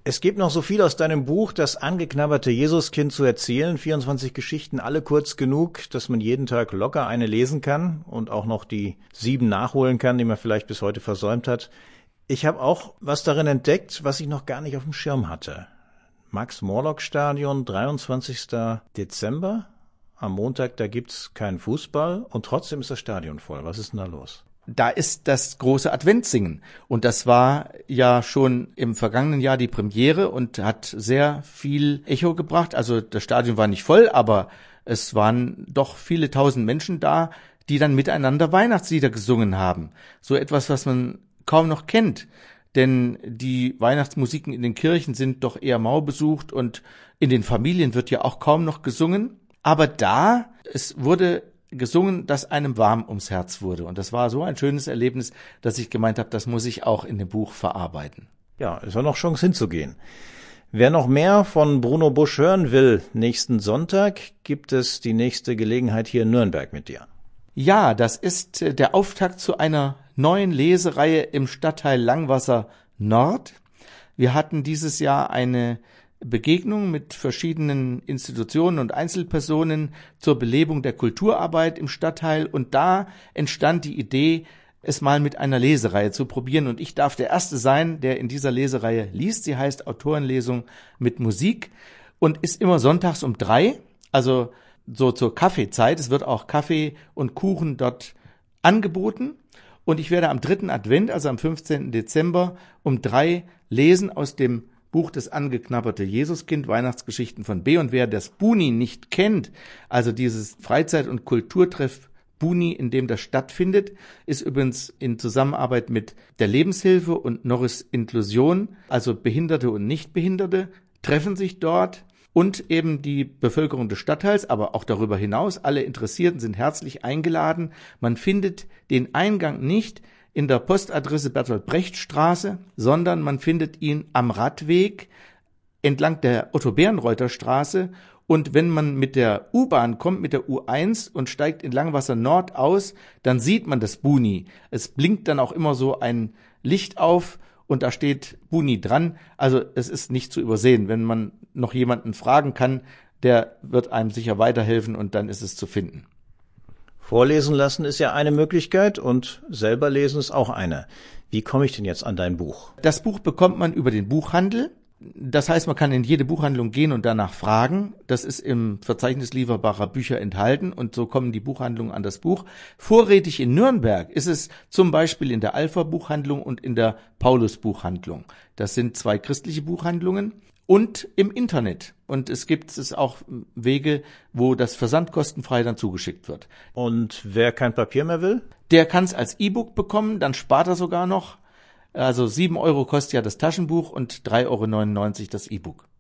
Es gibt noch so viel aus deinem Buch, das angeknabberte Jesuskind, zu erzählen. 24 Geschichten, alle kurz genug, dass man jeden Tag locker eine lesen kann und auch noch die 7 nachholen kann, die man vielleicht bis heute versäumt hat. Ich habe auch was darin entdeckt, was ich noch gar nicht auf dem Schirm hatte. Max-Morlock-Stadion, 23. Dezember. Am Montag, da gibt's keinen Fußball und trotzdem ist das Stadion voll. Was ist denn da los? Da ist das große Adventssingen. Und das war ja schon im vergangenen Jahr die Premiere und hat sehr viel Echo gebracht. Also das Stadion war nicht voll, aber es waren doch viele tausend Menschen da, die dann miteinander Weihnachtslieder gesungen haben. So etwas, was man kaum noch kennt. Denn die Weihnachtsmusiken in den Kirchen sind doch eher mau besucht und in den Familien wird ja auch kaum noch gesungen. Aber es wurde gesungen, dass einem warm ums Herz wurde. Und das war so ein schönes Erlebnis, dass ich gemeint habe, das muss ich auch in dem Buch verarbeiten. Ja, ist ja noch Chance hinzugehen. Wer noch mehr von Bruno Busch hören will, nächsten Sonntag gibt es die nächste Gelegenheit hier in Nürnberg mit dir. Ja, das ist der Auftakt zu einer neuen Lesereihe im Stadtteil Langwasser Nord. Wir hatten dieses Jahr eine Begegnung mit verschiedenen Institutionen und Einzelpersonen zur Belebung der Kulturarbeit im Stadtteil und da entstand die Idee, es mal mit einer Lesereihe zu probieren und ich darf der Erste sein, der in dieser Lesereihe liest. Sie heißt Autorenlesung mit Musik und ist immer sonntags um 3, also so zur Kaffeezeit. Es wird auch Kaffee und Kuchen dort angeboten und ich werde am 3. Advent, also am 15. Dezember um 3 lesen aus dem Buch Das angeknabberte Jesuskind, Weihnachtsgeschichten von B. Und wer das Buni nicht kennt, also dieses Freizeit- und Kulturtreff Buni, in dem das stattfindet, ist übrigens in Zusammenarbeit mit der Lebenshilfe und Norris Inklusion, also Behinderte und Nichtbehinderte, treffen sich dort und eben die Bevölkerung des Stadtteils, aber auch darüber hinaus, alle Interessierten sind herzlich eingeladen. Man findet den Eingang nicht in der Postadresse Bertolt-Brecht-Straße, sondern man findet ihn am Radweg entlang der Otto-Bärenreuther-Straße und wenn man mit der U-Bahn kommt, mit der U1 und steigt in Langwasser Nord aus, dann sieht man das Buni. Es blinkt dann auch immer so ein Licht auf und da steht Buni dran. Also es ist nicht zu übersehen. Wenn man noch jemanden fragen kann, der wird einem sicher weiterhelfen und dann ist es zu finden. Vorlesen lassen ist ja eine Möglichkeit und selber lesen ist auch eine. Wie komme ich denn jetzt an dein Buch? Das Buch bekommt man über den Buchhandel. Das heißt, man kann in jede Buchhandlung gehen und danach fragen. Das ist im Verzeichnis lieferbarer Bücher enthalten und so kommen die Buchhandlungen an das Buch. Vorrätig in Nürnberg ist es zum Beispiel in der Alpha-Buchhandlung und in der Paulus-Buchhandlung. Das sind 2 christliche Buchhandlungen. Und im Internet. Und es gibt auch Wege, wo das Versand kostenfrei dann zugeschickt wird. Und wer kein Papier mehr will? Der kann es als E-Book bekommen, dann spart er sogar noch. Also 7 € kostet ja das Taschenbuch und 3,99 € das E-Book.